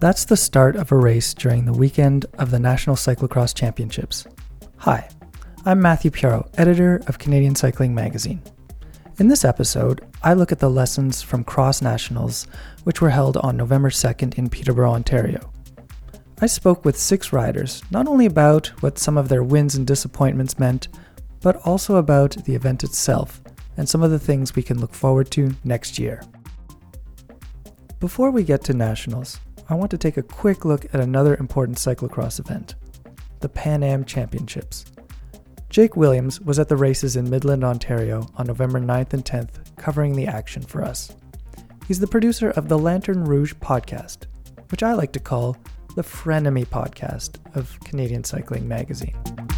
That's the start of a race during the weekend of the National Cyclocross Championships. Hi, I'm Matthew Piero, editor of Canadian Cycling Magazine. In this episode, I look at the lessons from Cross Nationals, which were held on November 2nd in Peterborough, Ontario. I spoke with 6 riders, not only about what some of their wins and disappointments meant, but also about the event itself and some of the things we can look forward to next year. Before we get to Nationals, I want to take a quick look at another important cyclocross event, the Pan Am Championships. Jake Williams was at the races in Midland, Ontario on November 9th and 10th, covering the action for us. He's the producer of the Lantern Rouge podcast, which I like to call the frenemy podcast of Canadian Cycling Magazine.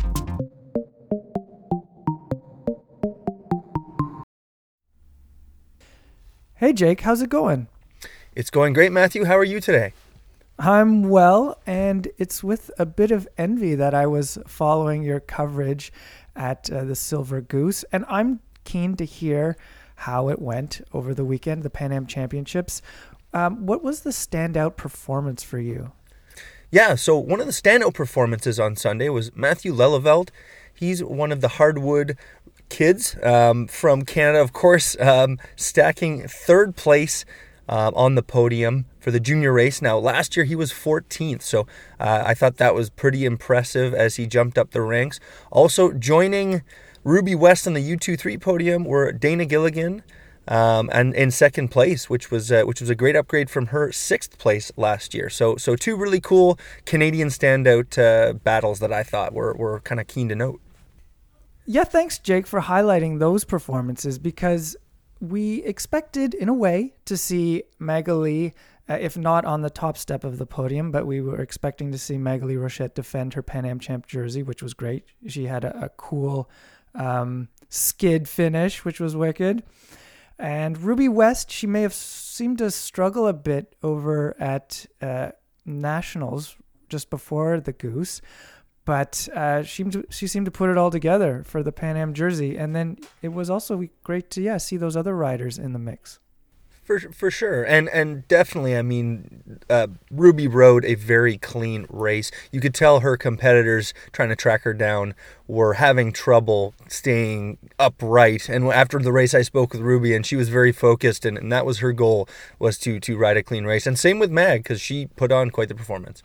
Hey Jake, how's it going? It's going great, Matthew. How are you today? I'm well, and it's with a bit of envy that I was following your coverage at the Silver Goose, and I'm keen to hear how it went over the weekend, the Pan Am Championships. What was the standout performance for you? Yeah, so one of the standout performances on Sunday was Matthew Lelyveld. He's one of the hardwood kids from Canada, of course, stacking third place on the podium for the junior race. Now, last year he was 14th, so I thought that was pretty impressive as he jumped up the ranks. Also joining Ruby West on the U23 podium were Dana Gilligan, and in second place, which was a great upgrade from her 6th place last year. So two really cool Canadian standout battles that I thought were kind of keen to note. Yeah, thanks, Jake, for highlighting those performances, because we expected, in a way, to see Magali, if not on the top step of the podium, but we were expecting to see Magali Rochette defend her Pan Am Champ jersey, which was great. She had a cool skid finish, which was wicked. And Ruby West, she may have seemed to struggle a bit over at Nationals just before the Goose, but she seemed to put it all together for the Pan Am jersey. And then it was also great to see those other riders in the mix. For sure. And definitely, I mean, Ruby rode a very clean race. You could tell her competitors trying to track her down were having trouble staying upright. And after the race, I spoke with Ruby, and she was very focused, and that was her goal, was to ride a clean race. And same with Mag, because she put on quite the performance.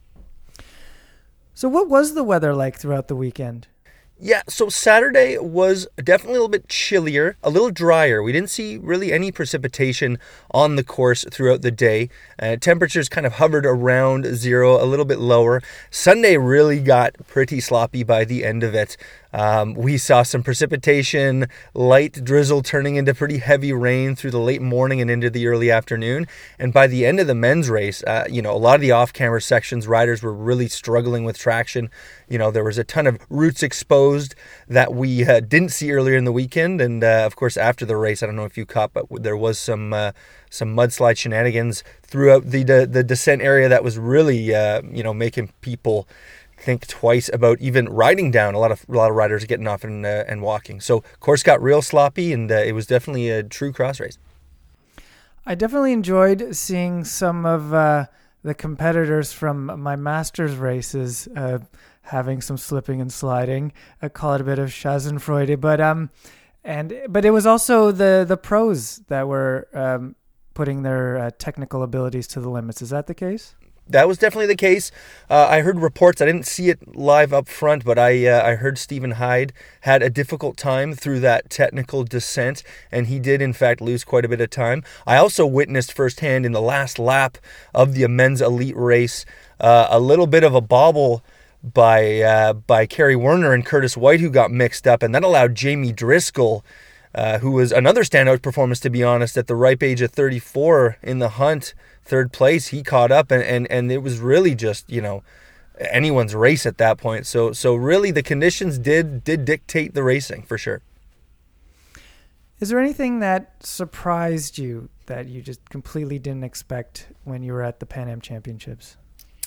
So what was the weather like throughout the weekend? Yeah, so Saturday was definitely a little bit chillier, a little drier. We didn't see really any precipitation on the course throughout the day. Temperatures kind of hovered around zero, a little bit lower. Sunday really got pretty sloppy by the end of it. We saw some precipitation, light drizzle turning into pretty heavy rain through the late morning and into the early afternoon. And by the end of the men's race, a lot of the off-camera sections, riders were really struggling with traction. There was a ton of roots exposed that we didn't see earlier in the weekend. And of course, after the race, I don't know if you caught, but there was some mudslide shenanigans throughout the descent area that was really, making people think twice about even riding down. A lot of riders getting off and walking. So course got real sloppy, and it was definitely a true cross race. I definitely enjoyed seeing some of the competitors from my Masters races having some slipping and sliding. I call it a bit of Schadenfreude, but it was also the pros that were putting their technical abilities to the limits. Is that the case? That was definitely the case. I heard reports. I didn't see it live up front, but I heard Stephen Hyde had a difficult time through that technical descent, and he did, in fact, lose quite a bit of time. I also witnessed firsthand in the last lap of the men's elite race a little bit of a bobble by Kerry Werner and Curtis White, who got mixed up, and that allowed Jamie Driscoll, who was another standout performance, to be honest, at the ripe age of 34 in the hunt, third place. He caught up, and it was really just, anyone's race at that point. So really the conditions did dictate the racing, for sure. Is there anything that surprised you that you just completely didn't expect when you were at the Pan Am Championships?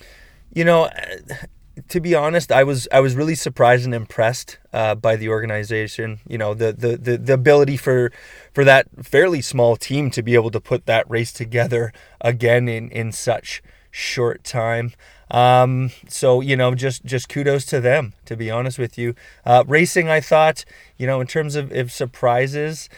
To be honest, I was really surprised and impressed by the organization. The ability for that fairly small team to be able to put that race together again in such short time. So, just kudos to them, to be honest with you. Racing, I thought, in terms of if surprises,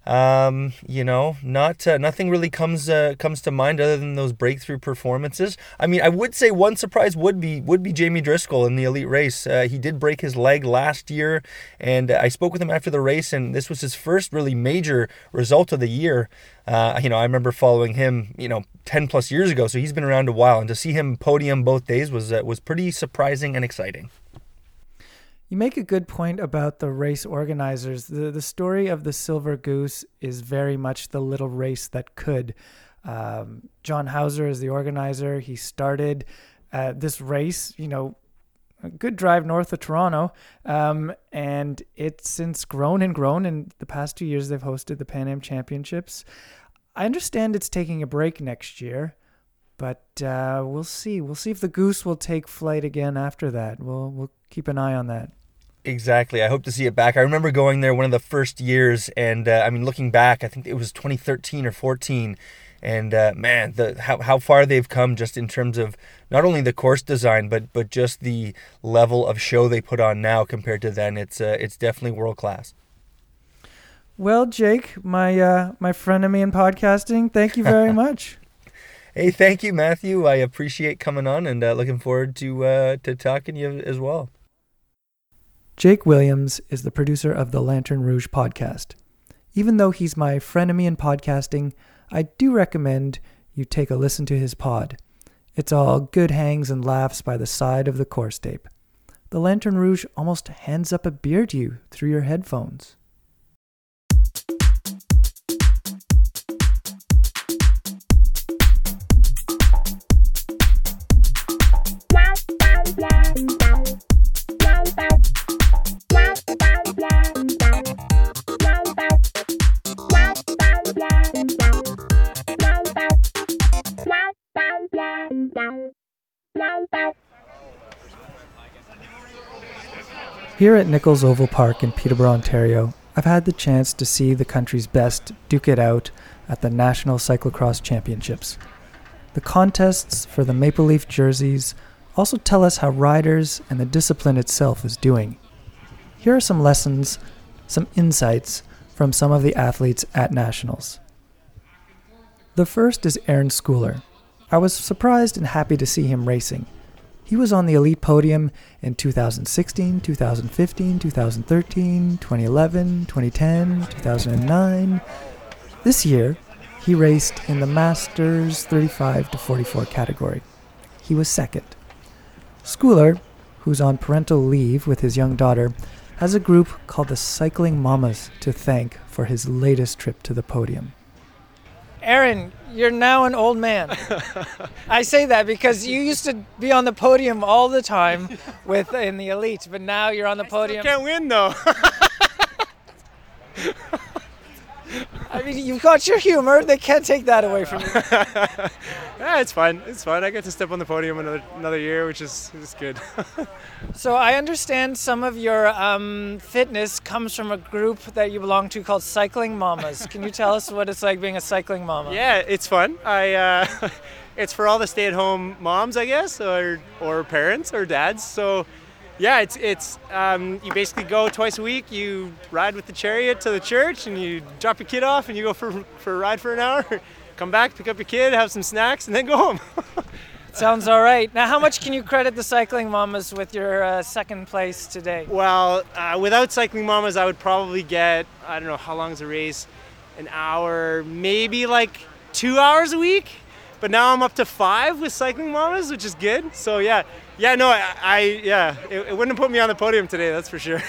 nothing really comes to mind other than those breakthrough performances. I mean, I would say one surprise would be Jamie Driscoll in the elite race. He did break his leg last year, and I spoke with him after the race, and this was his first really major result of the year. I remember following him, 10 plus years ago, so he's been around a while, and to see him podium both days was pretty surprising and exciting. You make a good point about the race organizers. The story of the Silver Goose is very much the little race that could. John Hauser is the organizer. He started this race, a good drive north of Toronto, and it's since grown. In the past 2 years, they've hosted the Pan Am Championships. I understand it's taking a break next year, but we'll see. We'll see if the Goose will take flight again after that. We'll keep an eye on that. Exactly. I hope to see it back. I remember going there one of the first years, and looking back, I think it was 2013 or 14, and how far they've come just in terms of not only the course design, but just the level of show they put on now compared to then. It's definitely world class. Well, Jake, my frenemy in podcasting, thank you very much. Hey, thank you, Matthew. I appreciate coming on, and looking forward to talking to you as well. Jake Williams is the producer of the Lantern Rouge podcast. Even though he's my frenemy in podcasting, I do recommend you take a listen to his pod. It's all good hangs and laughs by the side of the course tape. The Lantern Rouge almost hands up a beer to you through your headphones. Here at Nichols Oval Park in Peterborough, Ontario, I've had the chance to see the country's best duke it out at the National Cyclocross Championships. The contests for the Maple Leaf jerseys also tell us how riders and the discipline itself is doing. Here are some lessons, some insights from some of the athletes at Nationals. The first is Aaron Schouler. I was surprised and happy to see him racing. He was on the elite podium in 2016, 2015, 2013, 2011, 2010, 2009. This year, he raced in the Masters 35 to 44 category. He was second. Schouler, who's on parental leave with his young daughter, has a group called the Cycling Mamas to thank for his latest trip to the podium. Aaron, you're now an old man. I say that because you used to be on the podium all the time in the elite, but now you're on the podium. Still can't win though. I mean, you've got your humor. They can't take that away from you. Yeah, it's fun. It's fun. I get to step on the podium another year, which is good. So I understand some of your fitness comes from a group that you belong to called Cycling Mamas. Can you tell us what it's like being a cycling mama? Yeah, it's fun. It's for all the stay-at-home moms, I guess, or parents or dads. So yeah, it's you basically go twice a week. You ride with the chariot to the church, and you drop your kid off, and you go for a ride for an hour. Come back, pick up your kid, have some snacks, and then go home. Sounds all right. Now, how much can you credit the Cycling Mamas with your second place today? Well, without Cycling Mamas, I would probably get, I don't know, how long is a race? An hour, maybe like 2 hours a week. But now I'm up to 5 with Cycling Mamas, which is good. So yeah, no, it wouldn't have put me on the podium today, that's for sure.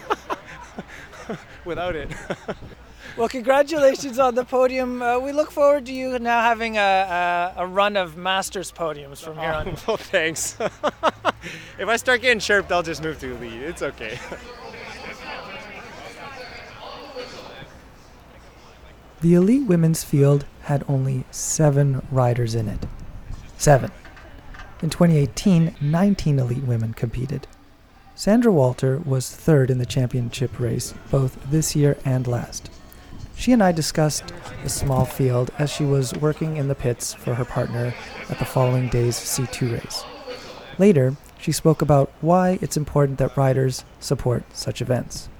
Without it. Well, congratulations on the podium. We look forward to you now having a run of Masters podiums from here on. Well, thanks. If I start getting chirped, I'll just move to elite. It's okay. The elite women's field had only 7 riders in it. 7. In 2018, 19 elite women competed. Sandra Walter was third in the championship race, both this year and last. She and I discussed the small field as she was working in the pits for her partner at the following day's C2 race. Later, she spoke about why it's important that riders support such events.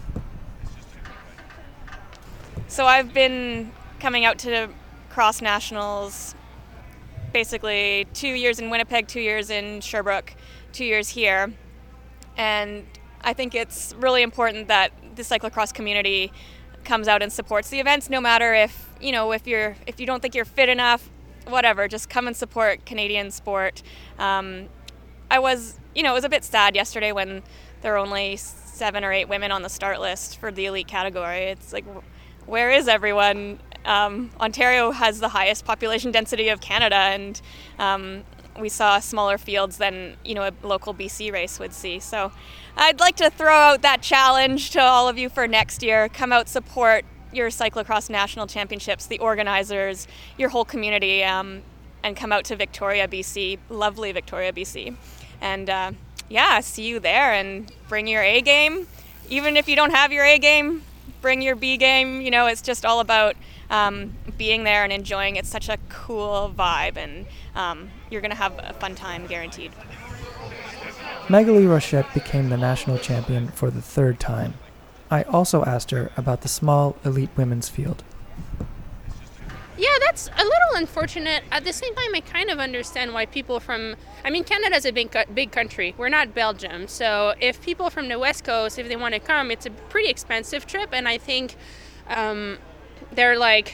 So I've been coming out to cross nationals basically 2 years in Winnipeg, 2 years in Sherbrooke, 2 years here. And I think it's really important that the cyclocross community comes out and supports the events, no matter if you don't think you're fit enough, whatever, just come and support Canadian sport. It was a bit sad yesterday when there were only 7 or 8 women on the start list for the elite category. It's like, where is everyone? Ontario has the highest population density of Canada, and we saw smaller fields than a local BC race would see. So I'd like to throw out that challenge to all of you for next year. Come out, support your cyclocross national championships, the organizers, your whole community, and come out to Victoria, BC, lovely Victoria, BC. And see you there, and bring your A game. Even if you don't have your A game, bring your B game. It's just all about being there and enjoying. It's such a cool vibe, and you're going to have a fun time, guaranteed. Magali Rochette became the national champion for the 3rd time. I also asked her about the small elite women's field. Yeah, that's a little unfortunate. At the same time, I kind of understand why people Canada's a big country. We're not Belgium. So if people from the West Coast, if they want to come, it's a pretty expensive trip. And I think they're like,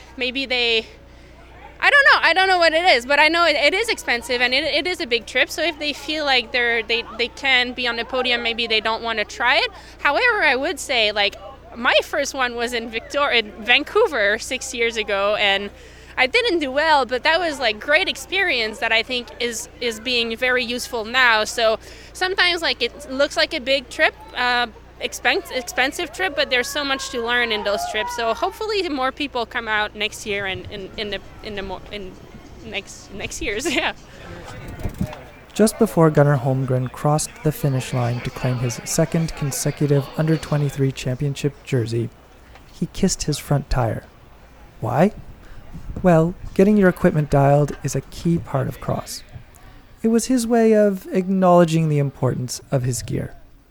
I don't know what it is, but I know it is expensive, and it is a big trip. So if they feel like they can be on the podium, maybe they don't want to try it. However, I would say, my first one was in Vancouver 6 years ago, and I didn't do well, but that was great experience that I think is being very useful now. So sometimes it looks like a big trip, expensive trip, but there's so much to learn in those trips. So hopefully more people come out next year and in next years. Yeah. Just before Gunnar Holmgren crossed the finish line to claim his 2nd consecutive under-23 championship jersey, he kissed his front tire. Why? Well, getting your equipment dialed is a key part of cross. It was his way of acknowledging the importance of his gear.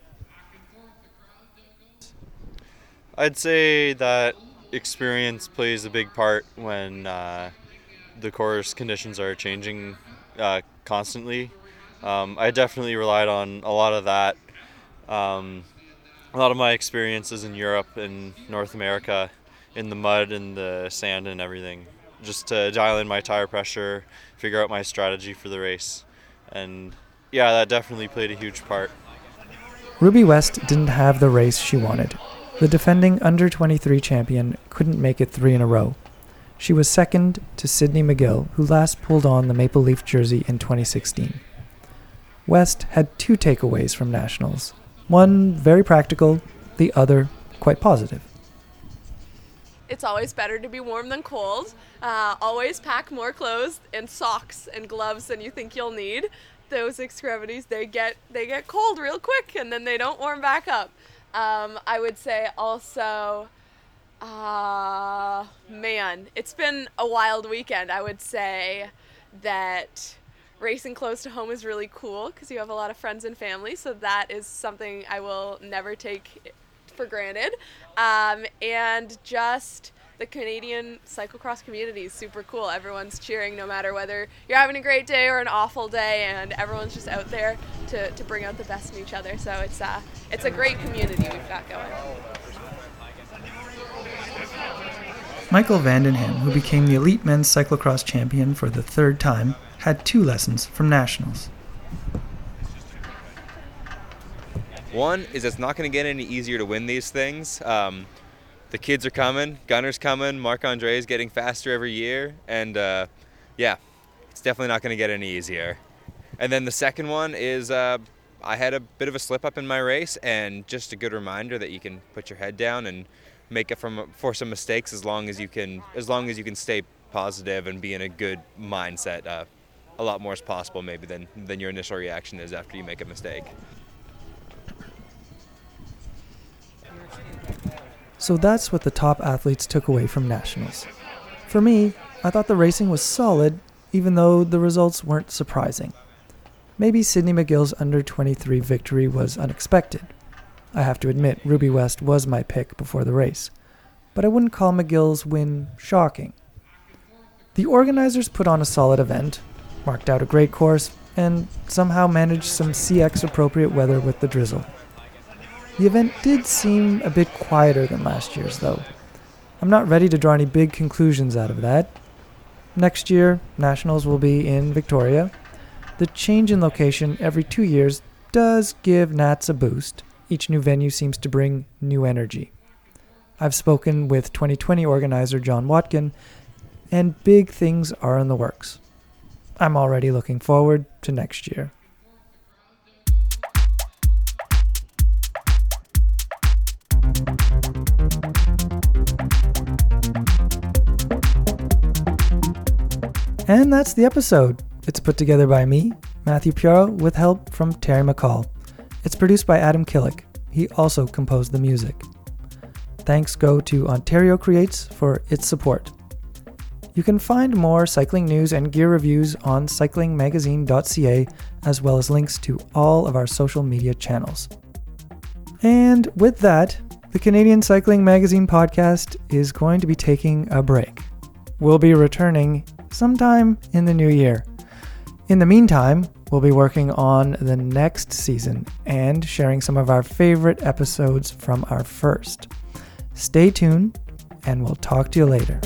I'd say that experience plays a big part when the course conditions are changing constantly. I definitely relied on a lot of that. A lot of my experiences in Europe and North America in the mud and the sand and everything, just to dial in my tire pressure, figure out my strategy for the race. And yeah, that definitely played a huge part. Ruby West didn't have the race she wanted. The defending under-23 champion couldn't make it 3 in a row. She was second to Sydney McGill, who last pulled on the Maple Leaf jersey in 2016. West had 2 takeaways from nationals. One very practical, the other quite positive. It's always better to be warm than cold. Always pack more clothes and socks and gloves than you think you'll need. Those extremities, they get cold real quick, and then they don't warm back up. I would say also, it's been a wild weekend. I would say that racing close to home is really cool because you have a lot of friends and family, so that is something I will never take for granted. And just the Canadian cyclocross community is super cool. Everyone's cheering no matter whether you're having a great day or an awful day, and everyone's just out there to bring out the best in each other. So it's a great community we've got going. Michael Vandenham, who became the elite men's cyclocross champion for the 3rd time, had 2 lessons from nationals. One is it's not going to get any easier to win these things. The kids are coming, Gunnar's coming, Marc-Andre is getting faster every year, and it's definitely not going to get any easier. And then the second one is I had a bit of a slip up in my race, and just a good reminder that you can put your head down and make it for some mistakes as long as you can stay positive and be in a good mindset. A lot more is possible maybe than your initial reaction is after you make a mistake. So that's what the top athletes took away from nationals. For me, I thought the racing was solid, even though the results weren't surprising. Maybe Sydney McGill's under-23 victory was unexpected. I have to admit, Ruby West was my pick before the race, but I wouldn't call McGill's win shocking. The organizers put on a solid event, marked out a great course, and somehow managed some CX-appropriate weather with the drizzle. The event did seem a bit quieter than last year's, though. I'm not ready to draw any big conclusions out of that. Next year, Nationals will be in Victoria. The change in location every 2 years does give Nats a boost. Each new venue seems to bring new energy. I've spoken with 2020 organizer John Watkin, and big things are in the works. I'm already looking forward to next year. And that's the episode. It's put together by me, Matthew Piaro, with help from Terry McCall. It's produced by Adam Killick. He also composed the music. Thanks go to Ontario Creates for its support. You can find more cycling news and gear reviews on cyclingmagazine.ca, as well as links to all of our social media channels. And with that, the Canadian Cycling Magazine podcast is going to be taking a break. We'll be returning sometime in the new year. In the meantime, we'll be working on the next season and sharing some of our favorite episodes from our first. Stay tuned, and we'll talk to you later.